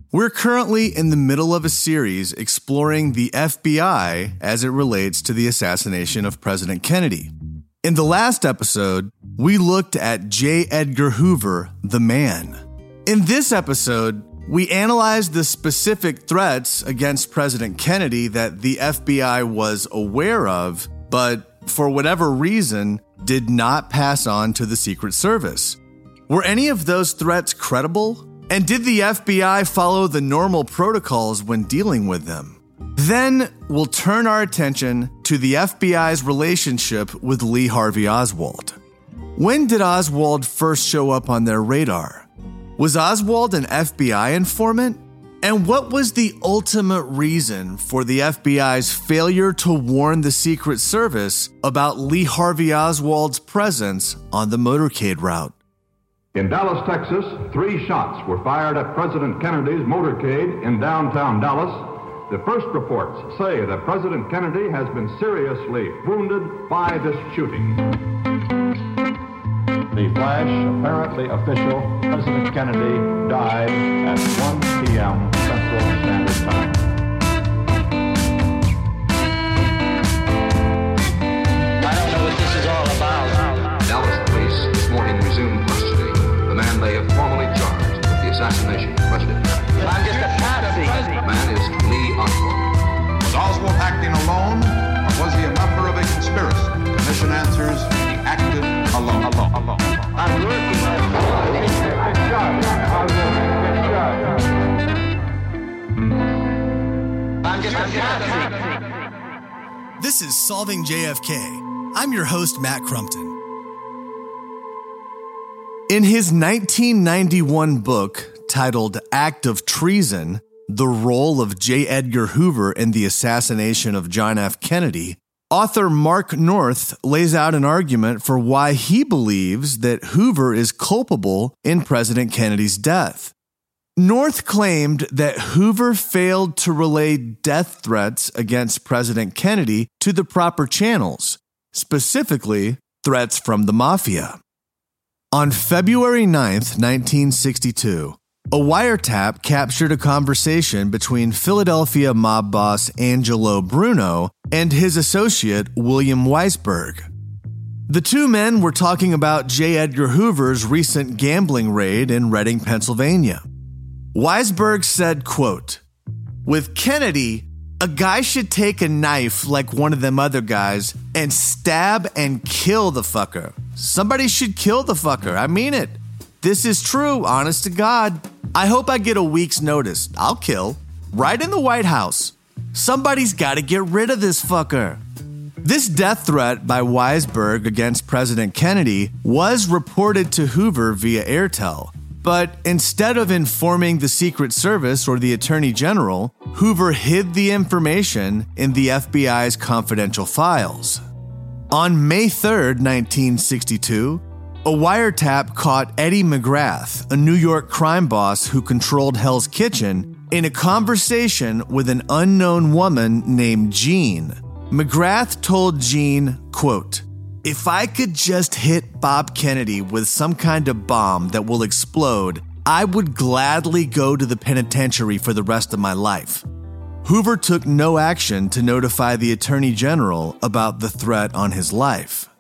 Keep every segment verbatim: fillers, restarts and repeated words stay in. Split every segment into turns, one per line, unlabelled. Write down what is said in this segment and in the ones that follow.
We're currently in the middle of a series exploring the F B I as it relates to the assassination of President Kennedy. In the last episode, we looked at J. Edgar Hoover, the man. In this episode, we analyzed the specific threats against President Kennedy that the F B I was aware of, but for whatever reason, did not pass on to the Secret Service. Were any of those threats credible? And did the F B I follow the normal protocols when dealing with them? Then we'll turn our attention to the F B I's relationship with Lee Harvey Oswald. When did Oswald first show up on their radar? Was Oswald an F B I informant? And what was the ultimate reason for the F B I's failure to warn the Secret Service about Lee Harvey Oswald's presence on the motorcade route?
In Dallas, Texas, three shots were fired at President Kennedy's motorcade in downtown Dallas. The first reports say that President Kennedy has been seriously wounded by this shooting. The flash, apparently official, President Kennedy died at one p.m. Central Standard Time.
I don't know what this is all about.
Dallas police this morning resumed custody. The man they have formally charged with the assassination of President Kennedy.
I'm just a patsy.
The man is Lee Oswald.
Was Oswald acting alone, or was he a member of a conspiracy? Commission answers, he acted alone. Alone. Alone.
I'm working on I'm just a patsy.
This is Solving J F K. I'm your host, Matt Crumpton. In his nineteen ninety-one book titled Act of Treason, The Role of J. Edgar Hoover in the Assassination of John F. Kennedy, author Mark North lays out an argument for why he believes that Hoover is culpable in President Kennedy's death. North claimed that Hoover failed to relay death threats against President Kennedy to the proper channels, specifically threats from the mafia. On February ninth, nineteen sixty-two, a wiretap captured a conversation between Philadelphia mob boss Angelo Bruno and his associate William Weisberg. The two men were talking about J. Edgar Hoover's recent gambling raid in Reading, Pennsylvania. Weisberg said, quote, "With Kennedy, a guy should take a knife like one of them other guys and stab and kill the fucker. Somebody should kill the fucker. I mean it. This is true, honest to God. I hope I get a week's notice. I'll kill. Right in the White House. Somebody's got to get rid of this fucker." This death threat by Weisberg against President Kennedy was reported to Hoover via Airtel. But instead of informing the Secret Service or the Attorney General, Hoover hid the information in the F B I's confidential files. On May third, nineteen sixty-two, a wiretap caught Eddie McGrath, a New York crime boss who controlled Hell's Kitchen, in a conversation with an unknown woman named Jean. McGrath told Jean, quote, "If I could just hit Bob Kennedy with some kind of bomb that will explode, I would gladly go to the penitentiary for the rest of my life." Hoover took no action to notify the Attorney General about the threat on his life.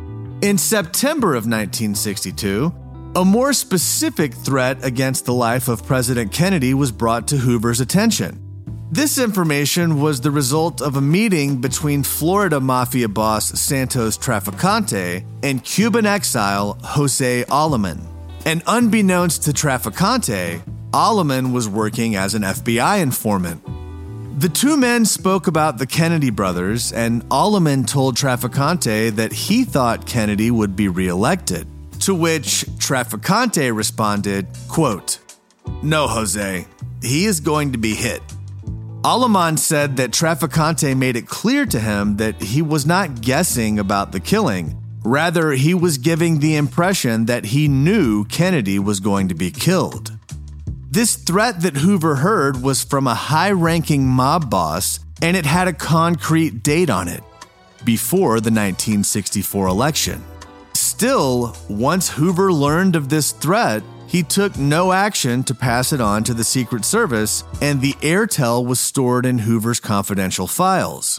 In September of nineteen sixty-two, a more specific threat against the life of President Kennedy was brought to Hoover's attention. This information was the result of a meeting between Florida Mafia boss Santos Trafficante and Cuban exile Jose Aleman. And unbeknownst to Trafficante, Aleman was working as an F B I informant. The two men spoke about the Kennedy brothers, and Aleman told Trafficante that he thought Kennedy would be reelected, to which Trafficante responded, quote, "No, Jose, he is going to be hit." Aleman said that Trafficante made it clear to him that he was not guessing about the killing. Rather, he was giving the impression that he knew Kennedy was going to be killed. This threat that Hoover heard was from a high-ranking mob boss, and it had a concrete date on it, before the nineteen sixty-four election. Still, once Hoover learned of this threat, he took no action to pass it on to the Secret Service, and the airtel was stored in Hoover's confidential files.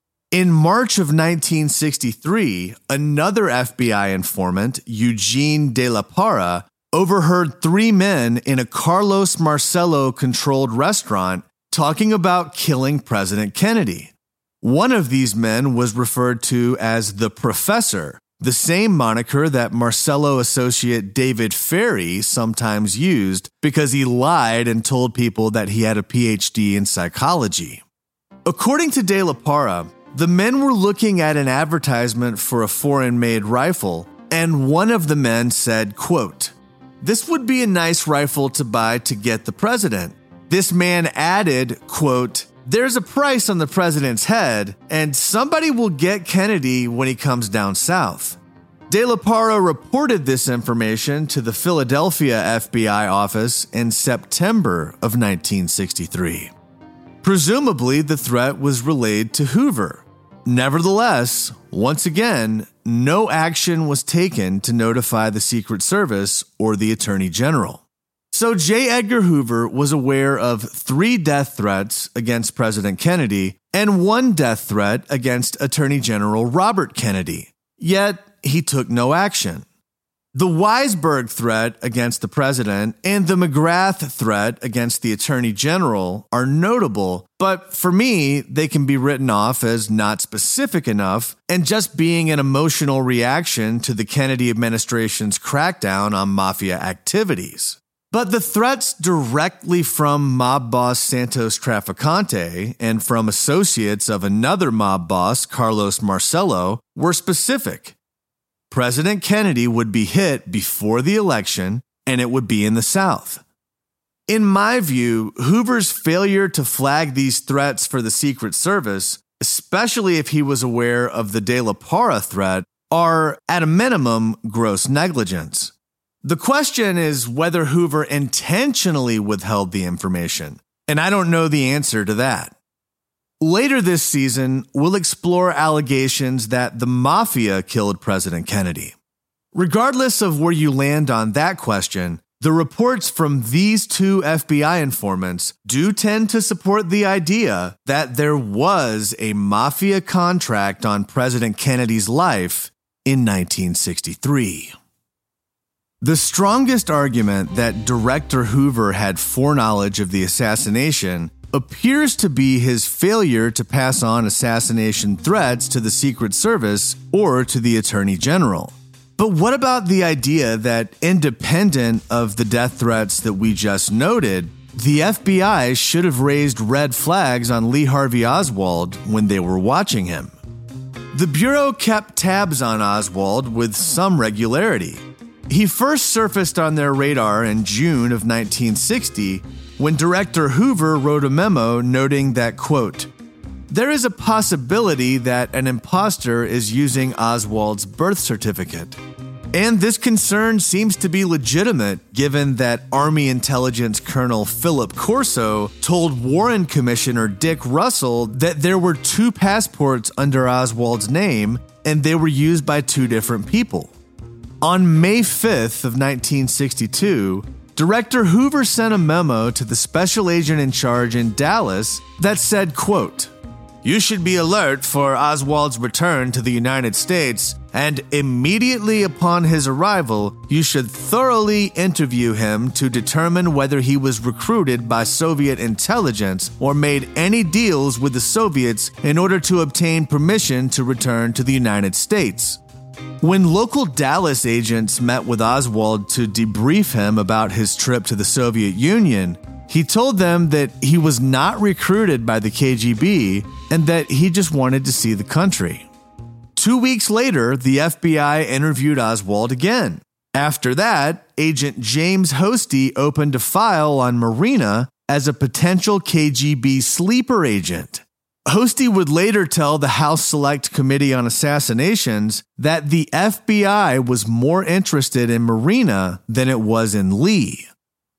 In March of nineteen sixty-three, another F B I informant, Eugene De La Parra, overheard three men in a Carlos Marcello-controlled restaurant talking about killing President Kennedy. One of these men was referred to as the Professor, the same moniker that Marcello associate David Ferrie sometimes used because he lied and told people that he had a P H D in psychology. According to De La Parra, the men were looking at an advertisement for a foreign-made rifle, and one of the men said, quote, "This would be a nice rifle to buy to get the president." This man added, quote, "There's a price on the president's head, and somebody will get Kennedy when he comes down south." De La Parra reported this information to the Philadelphia F B I office in September of nineteen sixty-three. Presumably, the threat was relayed to Hoover. Nevertheless, once again, no action was taken to notify the Secret Service or the Attorney General. So J. Edgar Hoover was aware of three death threats against President Kennedy and one death threat against Attorney General Robert Kennedy. Yet, he took no action. The Weisberg threat against the president and the McGrath threat against the Attorney General are notable, but for me, they can be written off as not specific enough and just being an emotional reaction to the Kennedy administration's crackdown on mafia activities. But the threats directly from mob boss Santos Trafficante and from associates of another mob boss, Carlos Marcello, were specific. President Kennedy would be hit before the election, and it would be in the South. In my view, Hoover's failure to flag these threats for the Secret Service, especially if he was aware of the De La Parra threat, are, at a minimum, gross negligence. The question is whether Hoover intentionally withheld the information, and I don't know the answer to that. Later this season, we'll explore allegations that the mafia killed President Kennedy. Regardless of where you land on that question, the reports from these two F B I informants do tend to support the idea that there was a mafia contract on President Kennedy's life in nineteen sixty-three. The strongest argument that Director Hoover had foreknowledge of the assassination appears to be his failure to pass on assassination threats to the Secret Service or to the Attorney General. But what about the idea that, independent of the death threats that we just noted, the F B I should have raised red flags on Lee Harvey Oswald when they were watching him? The Bureau kept tabs on Oswald with some regularity. He first surfaced on their radar in June of nineteen sixty when Director Hoover wrote a memo noting that, quote, "There is a possibility that an imposter is using Oswald's birth certificate. And this concern seems to be legitimate given that Army Intelligence Colonel Philip Corso told Warren Commissioner Dick Russell that there were two passports under Oswald's name and they were used by two different people." On May fifth of nineteen sixty-two, Director Hoover sent a memo to the special agent in charge in Dallas that said, quote, "You should be alert for Oswald's return to the United States, and immediately upon his arrival, you should thoroughly interview him to determine whether he was recruited by Soviet intelligence or made any deals with the Soviets in order to obtain permission to return to the United States." When local Dallas agents met with Oswald to debrief him about his trip to the Soviet Union, he told them that he was not recruited by the K G B and that he just wanted to see the country. Two weeks later, the F B I interviewed Oswald again. After that, Agent James Hosty opened a file on Marina as a potential K G B sleeper agent. Hosty would later tell the House Select Committee on Assassinations that the F B I was more interested in Marina than it was in Lee.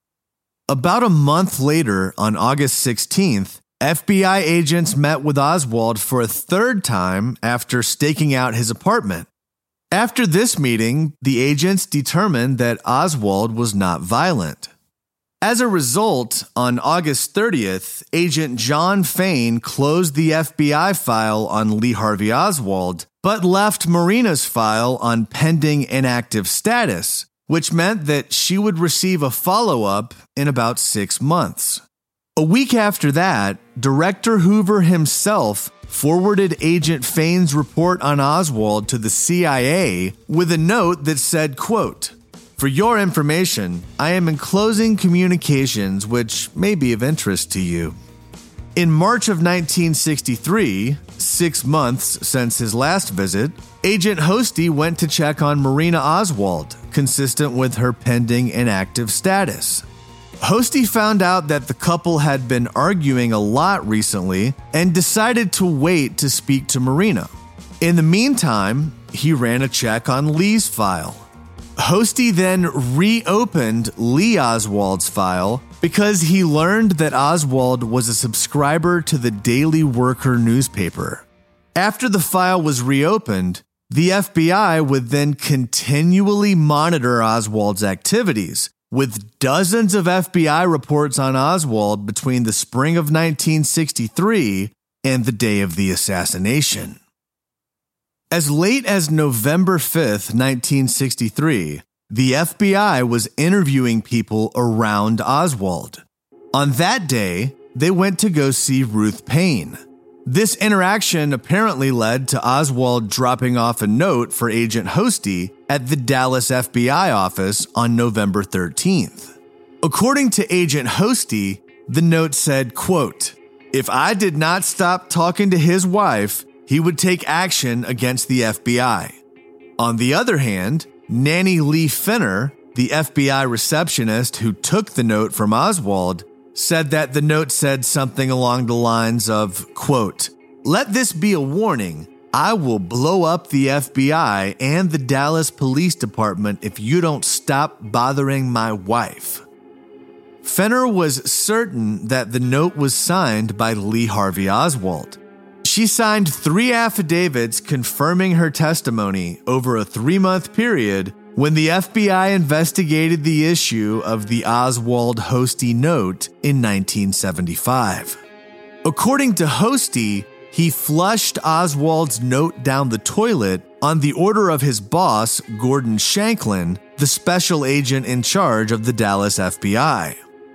About a month later, on August sixteenth, F B I agents met with Oswald for a third time after staking out his apartment. After this meeting, the agents determined that Oswald was not violent. As a result, on August thirtieth, Agent John Fain closed the F B I file on Lee Harvey Oswald, but left Marina's file on pending inactive status, which meant that she would receive a follow-up in about six months. A week after that, Director Hoover himself forwarded Agent Fain's report on Oswald to the C I A with a note that said, quote, "For your information, I am enclosing communications which may be of interest to you." In March of nineteen sixty-three, six months since his last visit, Agent Hosty went to check on Marina Oswald, consistent with her pending inactive status. Hosty found out that the couple had been arguing a lot recently and decided to wait to speak to Marina. In the meantime, he ran a check on Lee's file. Hosty then reopened Lee Oswald's file because he learned that Oswald was a subscriber to the Daily Worker newspaper. After the file was reopened, the F B I would then continually monitor Oswald's activities, with dozens of F B I reports on Oswald between the spring of nineteen sixty-three and the day of the assassination. As late as November fifth, nineteen sixty-three, the F B I was interviewing people around Oswald. On that day, they went to go see Ruth Paine. This interaction apparently led to Oswald dropping off a note for Agent Hosty at the Dallas F B I office on November thirteenth. According to Agent Hosty, the note said, quote, "If I did not stop talking to his wife, he would take action against the F B I." On the other hand, Nanny Lee Finner, the F B I receptionist who took the note from Oswald, said that the note said something along the lines of, quote, "Let this be a warning. I will blow up the F B I and the Dallas Police Department if you don't stop bothering my wife." Fenner was certain that the note was signed by Lee Harvey Oswald. She signed three affidavits confirming her testimony over a three-month period when the F B I investigated the issue of the Oswald Hosty note in nineteen seventy-five. According to Hosty, he flushed Oswald's note down the toilet on the order of his boss, Gordon Shanklin, the special agent in charge of the Dallas F B I.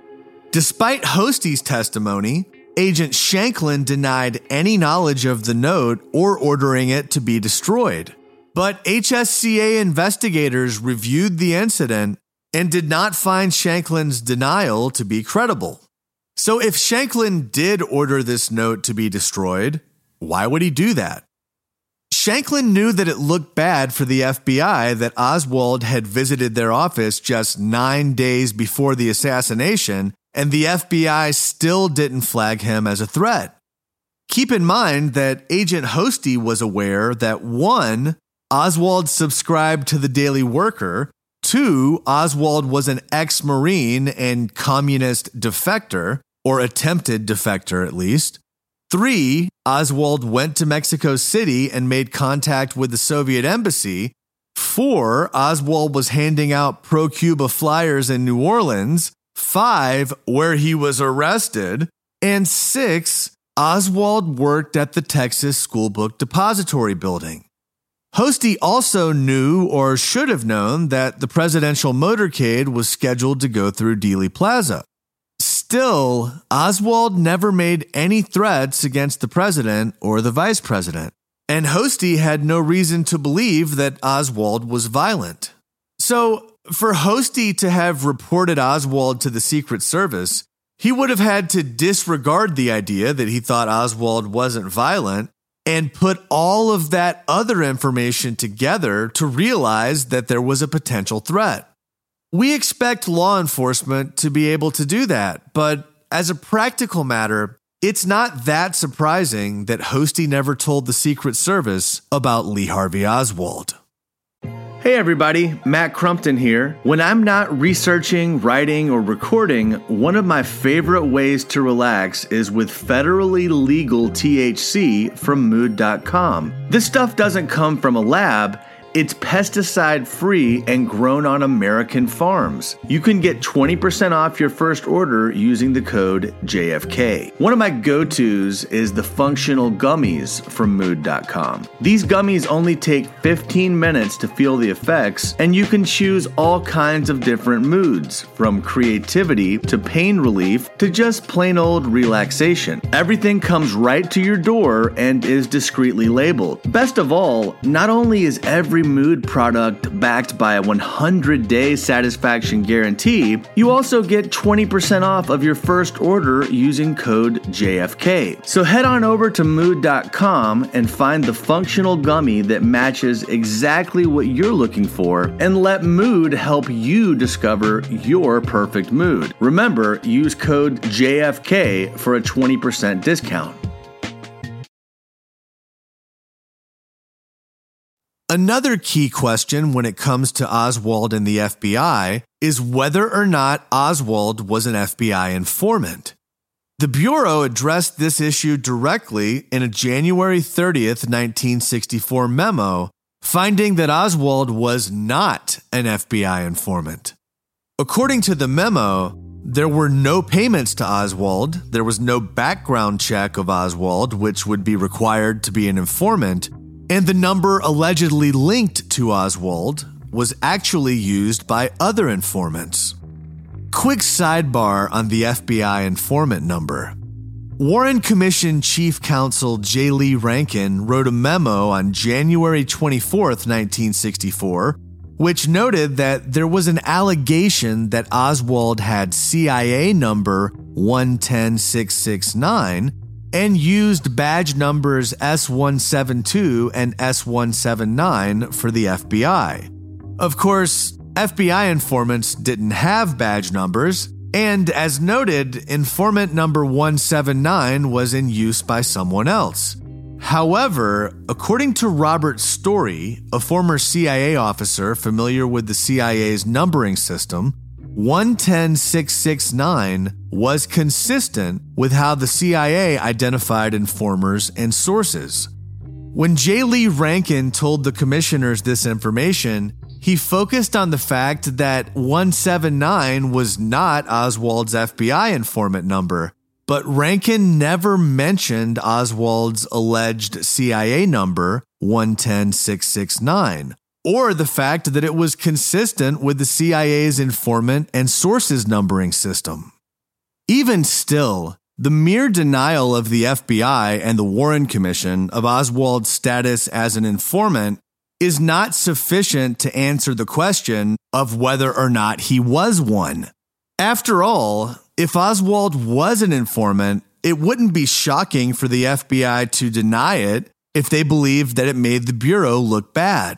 Despite Hosty's testimony, Agent Shanklin denied any knowledge of the note or ordering it to be destroyed. But H S C A investigators reviewed the incident and did not find Shanklin's denial to be credible. So if Shanklin did order this note to be destroyed, why would he do that? Shanklin knew that it looked bad for the F B I that Oswald had visited their office just nine days before the assassination, and the F B I still didn't flag him as a threat. Keep in mind that Agent Hosty was aware that one, Oswald subscribed to the Daily Worker, two, Oswald was an ex-Marine and communist defector, or attempted defector at least, three, Oswald went to Mexico City and made contact with the Soviet embassy, four, Oswald was handing out pro-Cuba flyers in New Orleans, five, where he was arrested, and six, Oswald worked at the Texas School Book Depository building. Hosty also knew or should have known that the presidential motorcade was scheduled to go through Dealey Plaza. Still, Oswald never made any threats against the president or the vice president, and Hosty had no reason to believe that Oswald was violent. So, for Hosty to have reported Oswald to the Secret Service, he would have had to disregard the idea that he thought Oswald wasn't violent and put all of that other information together to realize that there was a potential threat. We expect law enforcement to be able to do that, but as a practical matter, it's not that surprising that Hosty never told the Secret Service about Lee Harvey Oswald. Hey everybody, Matt Crumpton here. When I'm not researching, writing, or recording, one of my favorite ways to relax is with federally legal T H C from mood dot com. This stuff doesn't come from a lab. It's pesticide-free and grown on American farms. You can get twenty percent off your first order using the code J F K. One of my go-tos is the functional gummies from mood dot com. These gummies only take fifteen minutes to feel the effects, and you can choose all kinds of different moods, from creativity to pain relief to just plain old relaxation. Everything comes right to your door and is discreetly labeled. Best of all, not only is every mood product backed by a one hundred day satisfaction guarantee, you also get twenty percent off of your first order using code J F K. So head on over to mood dot com and find the functional gummy that matches exactly what you're looking for, and let Mood help you discover your perfect mood. Remember, use code J F K for a twenty percent discount. Another key question when it comes to Oswald and the F B I is whether or not Oswald was an F B I informant. The Bureau addressed this issue directly in a January thirtieth, nineteen sixty-four memo, finding that Oswald was not an F B I informant. According to the memo, there were no payments to Oswald, there was no background check of Oswald, which would be required to be an informant, and the number allegedly linked to Oswald was actually used by other informants. Quick sidebar on the F B I informant number. Warren Commission Chief Counsel J. Lee Rankin wrote a memo on January twenty-fourth, nineteen sixty-four, which noted that there was an allegation that Oswald had C I A number one one zero six six nine and used badge numbers S one seventy-two and S one seventy-nine for the F B I. Of course, F B I informants didn't have badge numbers, and as noted, informant number one seventy-nine was in use by someone else. However, according to Robert Story, a former C I A officer familiar with the C I A's numbering system, one one zero six six nine was consistent with how the C I A identified informers and sources. When J. Lee Rankin told the commissioners this information, he focused on the fact that one seventy-nine was not Oswald's F B I informant number, but Rankin never mentioned Oswald's alleged C I A number one one zero six six nine, or the fact that it was consistent with the C I A's informant and sources numbering system. Even still, the mere denial of the F B I and the Warren Commission of Oswald's status as an informant is not sufficient to answer the question of whether or not he was one. After all, if Oswald was an informant, it wouldn't be shocking for the F B I to deny it if they believed that it made the Bureau look bad.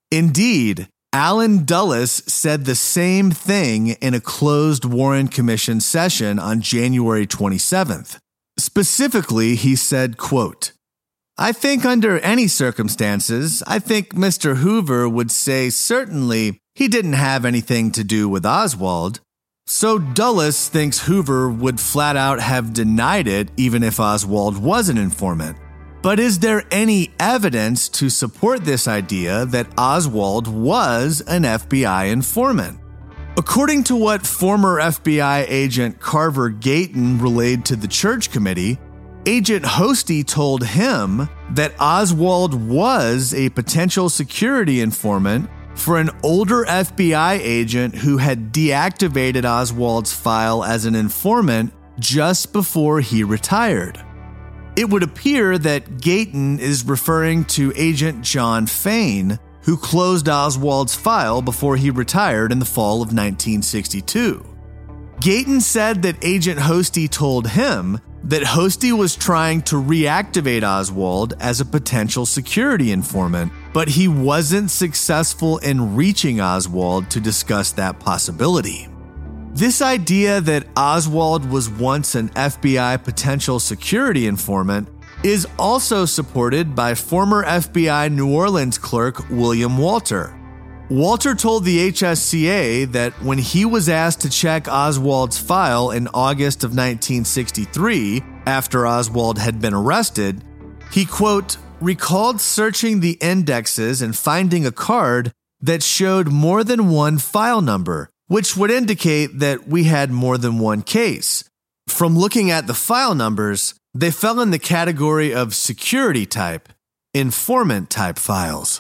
Indeed, Alan Dulles said the same thing in a closed Warren Commission session on January twenty-seventh. Specifically, he said, quote, "I think under any circumstances, I think Mister Hoover would say certainly he didn't have anything to do with Oswald. So Dulles thinks Hoover would flat out have denied it even if Oswald was an informant. But is there any evidence to support this idea that Oswald was an F B I informant?" According to what former F B I agent Carver Gayton relayed to the Church Committee, Agent Hosty told him that Oswald was a potential security informant for an older F B I agent who had deactivated Oswald's file as an informant just before he retired. It would appear that Gayton is referring to Agent John Fain, who closed Oswald's file before he retired in the fall of nineteen sixty-two. Gayton said that Agent Hosty told him that Hosty was trying to reactivate Oswald as a potential security informant, but he wasn't successful in reaching Oswald to discuss that possibility. This idea that Oswald was once an F B I potential security informant is also supported by former F B I New Orleans clerk William Walter. Walter told the H S C A that when he was asked to check Oswald's file in August of nineteen sixty-three, after Oswald had been arrested, he, quote, recalled searching the indexes and finding a card that showed more than one file number, which would indicate that we had more than one case. From looking at the file numbers, they fell in the category of security type, informant type files.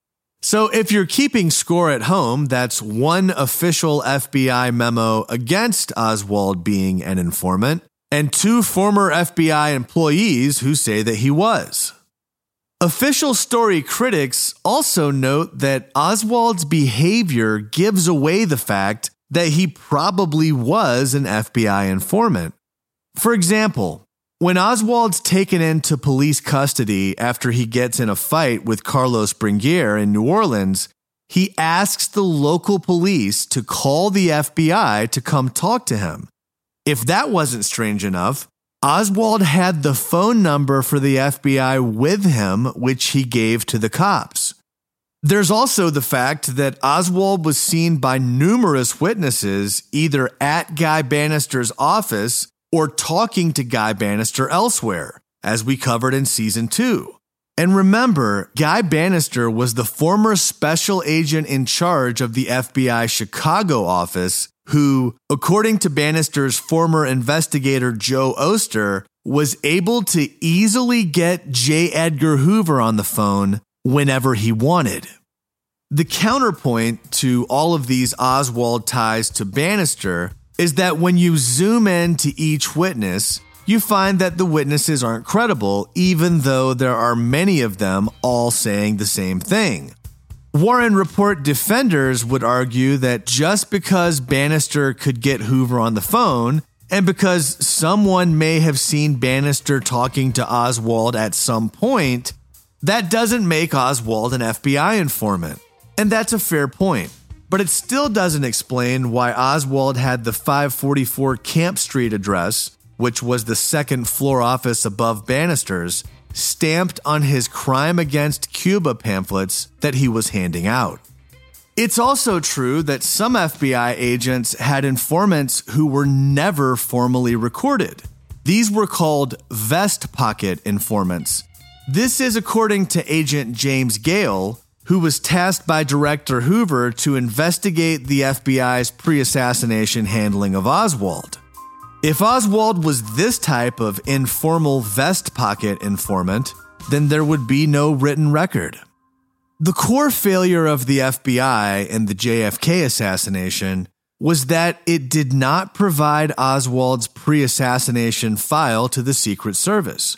So if you're keeping score at home, that's one official F B I memo against Oswald being an informant, and two former F B I employees who say that he was. Official story critics also note that Oswald's behavior gives away the fact that he probably was an F B I informant. For example, when Oswald's taken into police custody after he gets in a fight with Carlos Bringuier in New Orleans, he asks the local police to call the F B I to come talk to him. If that wasn't strange enough, Oswald had the phone number for the F B I with him, which he gave to the cops. There's also the fact that Oswald was seen by numerous witnesses either at Guy Bannister's office or talking to Guy Bannister elsewhere, as we covered in season two. And remember, Guy Bannister was the former special agent in charge of the F B I Chicago office who, according to Bannister's former investigator Joe Oster, was able to easily get J. Edgar Hoover on the phone whenever he wanted. The counterpoint to all of these Oswald ties to Bannister is that when you zoom in to each witness, you find that the witnesses aren't credible, even though there are many of them all saying the same thing. Warren Report defenders would argue that just because Bannister could get Hoover on the phone, and because someone may have seen Bannister talking to Oswald at some point, that doesn't make Oswald an F B I informant. And that's a fair point. But it still doesn't explain why Oswald had the five forty-four Camp Street address, which was the second floor office above Bannister's, stamped on his Crime Against Cuba pamphlets that he was handing out. It's also true that some F B I agents had informants who were never formally recorded. These were called vest pocket informants. This is according to Agent James Gale, who was tasked by Director Hoover to investigate the F B I's pre-assassination handling of Oswald. If Oswald was this type of informal vest pocket informant, then there would be no written record. The core failure of the F B I in the J F K assassination was that it did not provide Oswald's pre-assassination file to the Secret Service.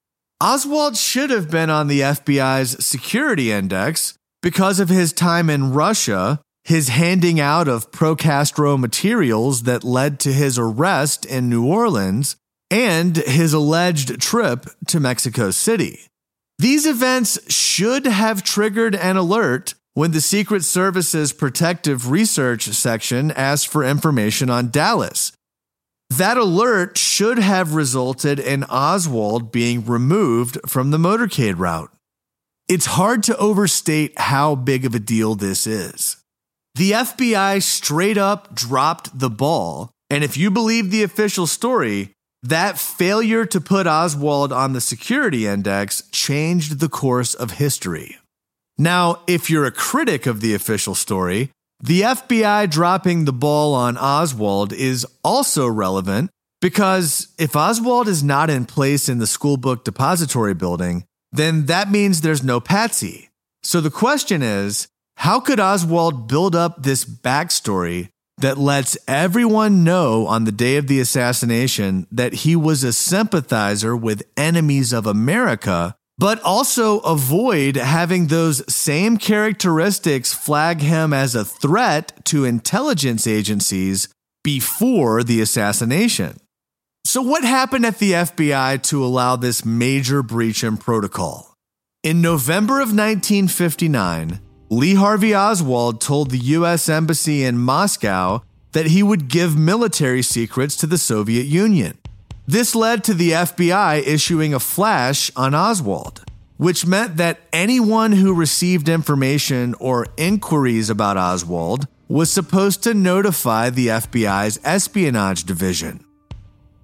Oswald should have been on the F B I's security index because of his time in Russia, his handing out of pro-Castro materials that led to his arrest in New Orleans, and his alleged trip to Mexico City. These events should have triggered an alert when the Secret Service's Protective Research Section asked for information on Dallas. That alert should have resulted in Oswald being removed from the motorcade route. It's hard to overstate how big of a deal this is. The F B I straight up dropped the ball, and if you believe the official story, that failure to put Oswald on the security index changed the course of history. Now, if you're a critic of the official story, the F B I dropping the ball on Oswald is also relevant because if Oswald is not in place in the schoolbook depository building, then that means there's no patsy. So the question is, how could Oswald build up this backstory that lets everyone know on the day of the assassination that he was a sympathizer with enemies of America, but also avoid having those same characteristics flag him as a threat to intelligence agencies before the assassination? So what happened at the F B I to allow this major breach in protocol? In November of nineteen fifty-nine, Lee Harvey Oswald told the U S Embassy in Moscow that he would give military secrets to the Soviet Union. This led to the F B I issuing a flash on Oswald, which meant that anyone who received information or inquiries about Oswald was supposed to notify the F B I's espionage division.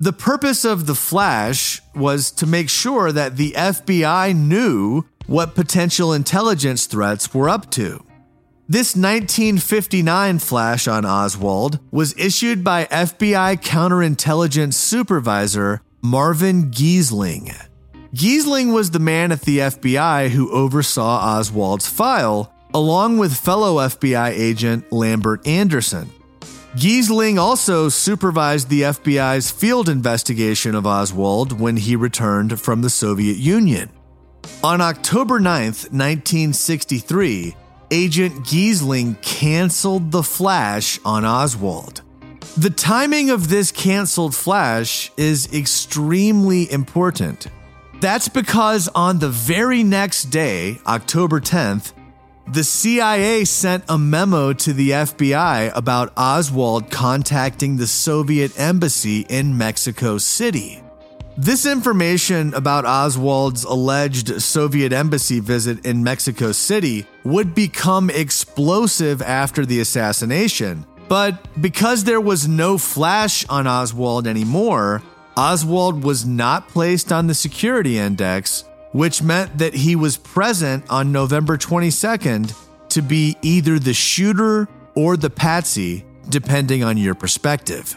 The purpose of the flash was to make sure that the F B I knew what potential intelligence threats were up to. This nineteen fifty-nine flash on Oswald was issued by F B I counterintelligence supervisor Marvin Giesling. Giesling was the man at the F B I who oversaw Oswald's file, along with fellow F B I agent Lambert Anderson. Giesling also supervised the F B I's field investigation of Oswald when he returned from the Soviet Union. On October ninth, nineteen sixty-three, Agent Giesling canceled the flash on Oswald. The timing of this canceled flash is extremely important. That's because on the very next day, October tenth, the C I A sent a memo to the F B I about Oswald contacting the Soviet embassy in Mexico City. This information about Oswald's alleged Soviet embassy visit in Mexico City would become explosive after the assassination, but because there was no flash on Oswald anymore, Oswald was not placed on the security index, which meant that he was present on November twenty-second to be either the shooter or the patsy, depending on your perspective.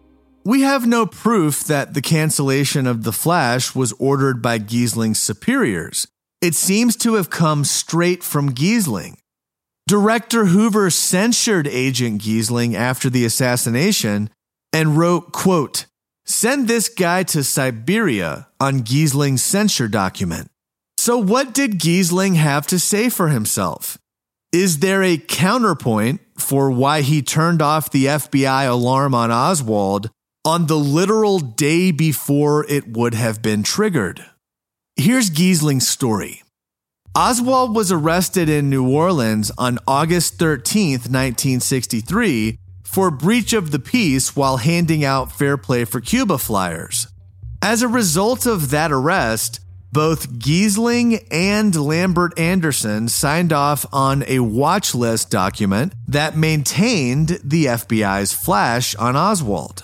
We have no proof that the cancellation of the flash was ordered by Giesling's superiors. It seems to have come straight from Giesling. Director Hoover censured Agent Giesling after the assassination and wrote, quote, "Send this guy to Siberia" on Giesling's censure document. So what did Giesling have to say for himself? Is there a counterpoint for why he turned off the F B I alarm on Oswald on the literal day before it would have been triggered? Here's Giesling's story. Oswald was arrested in New Orleans on August thirteenth, nineteen sixty-three, for breach of the peace while handing out Fair Play for Cuba flyers. As a result of that arrest, both Giesling and Lambert Anderson signed off on a watch list document that maintained the F B I's flash on Oswald.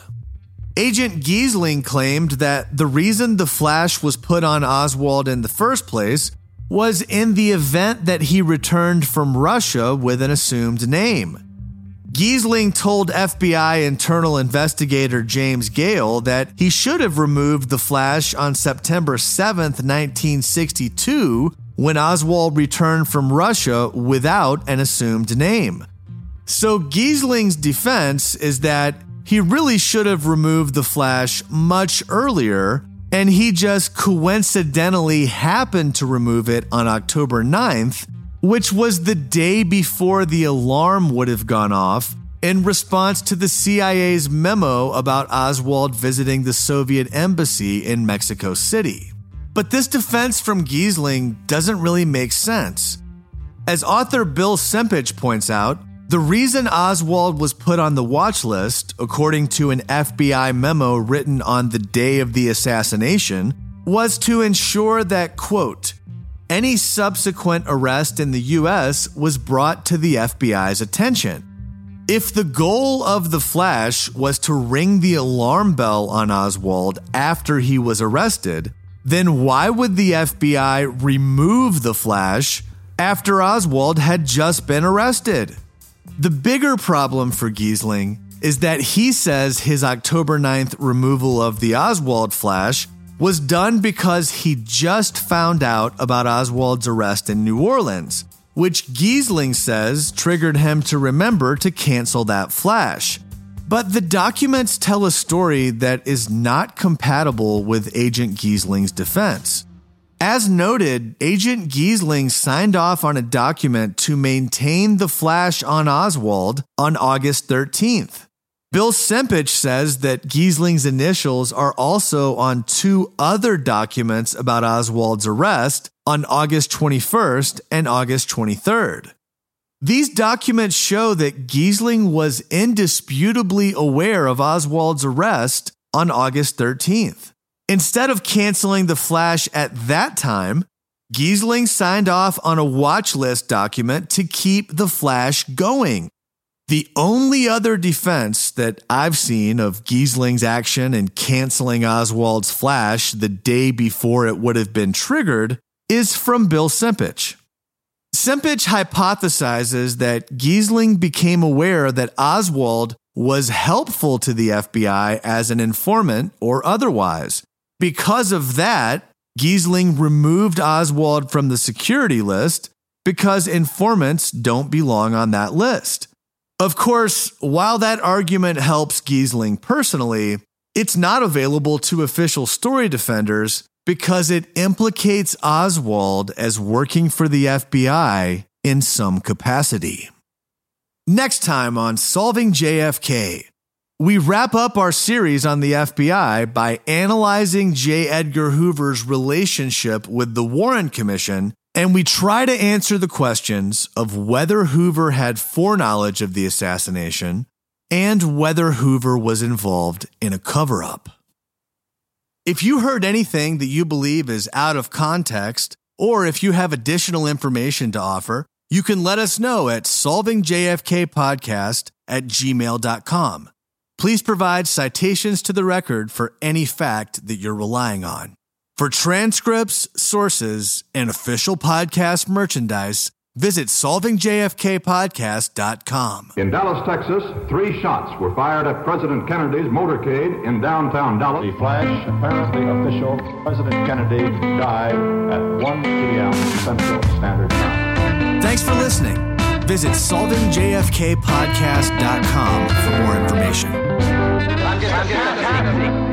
Agent Giesling claimed that the reason the flash was put on Oswald in the first place was in the event that he returned from Russia with an assumed name. Giesling told F B I internal investigator James Gale that he should have removed the flash on September seventh, nineteen sixty-two, when Oswald returned from Russia without an assumed name. So Giesling's defense is that he really should have removed the flash much earlier, and he just coincidentally happened to remove it on October ninth, which was the day before the alarm would have gone off in response to the C I A's memo about Oswald visiting the Soviet embassy in Mexico City. But this defense from Giesling doesn't really make sense. As author Bill Sempich points out, the reason Oswald was put on the watch list, according to an F B I memo written on the day of the assassination, was to ensure that, quote, any subsequent arrest in the U S was brought to the F B I's attention. If the goal of the flash was to ring the alarm bell on Oswald after he was arrested, then why would the F B I remove the flash after Oswald had just been arrested? The bigger problem for Giesling is that he says his October ninth removal of the Oswald flash was done because he just found out about Oswald's arrest in New Orleans, which Giesling says triggered him to remember to cancel that flash. But the documents tell a story that is not compatible with Agent Giesling's defense. As noted, Agent Giesling signed off on a document to maintain the flash on Oswald on August thirteenth. Bill Sempich says that Giesling's initials are also on two other documents about Oswald's arrest on August twenty-first and August twenty-third. These documents show that Giesling was indisputably aware of Oswald's arrest on August thirteenth. Instead of canceling the flash at that time, Giesling signed off on a watch list document to keep the flash going. The only other defense that I've seen of Giesling's action in canceling Oswald's flash the day before it would have been triggered is from Bill Simpich. Simpich hypothesizes that Giesling became aware that Oswald was helpful to the F B I as an informant or otherwise. Because of that, Giesling removed Oswald from the security list because informants don't belong on that list. Of course, while that argument helps Giesling personally, it's not available to official story defenders because it implicates Oswald as working for the F B I in some capacity. Next time on Solving J F K, we wrap up our series on the F B I by analyzing J. Edgar Hoover's relationship with the Warren Commission, and we try to answer the questions of whether Hoover had foreknowledge of the assassination and whether Hoover was involved in a cover-up. If you heard anything that you believe is out of context, or if you have additional information to offer, you can let us know at solving j f k podcast at gmail dot com. Please provide citations to the record for any fact that you're relying on. For transcripts, sources, and official podcast merchandise, visit solving j f k podcast dot com.
In Dallas, Texas, three shots were fired at President Kennedy's motorcade in downtown Dallas.
The flash, apparently official, President Kennedy died at one p.m. Central Standard Time.
Thanks for listening. Visit solving j f k podcast dot com for more information.
I'm just, I'm just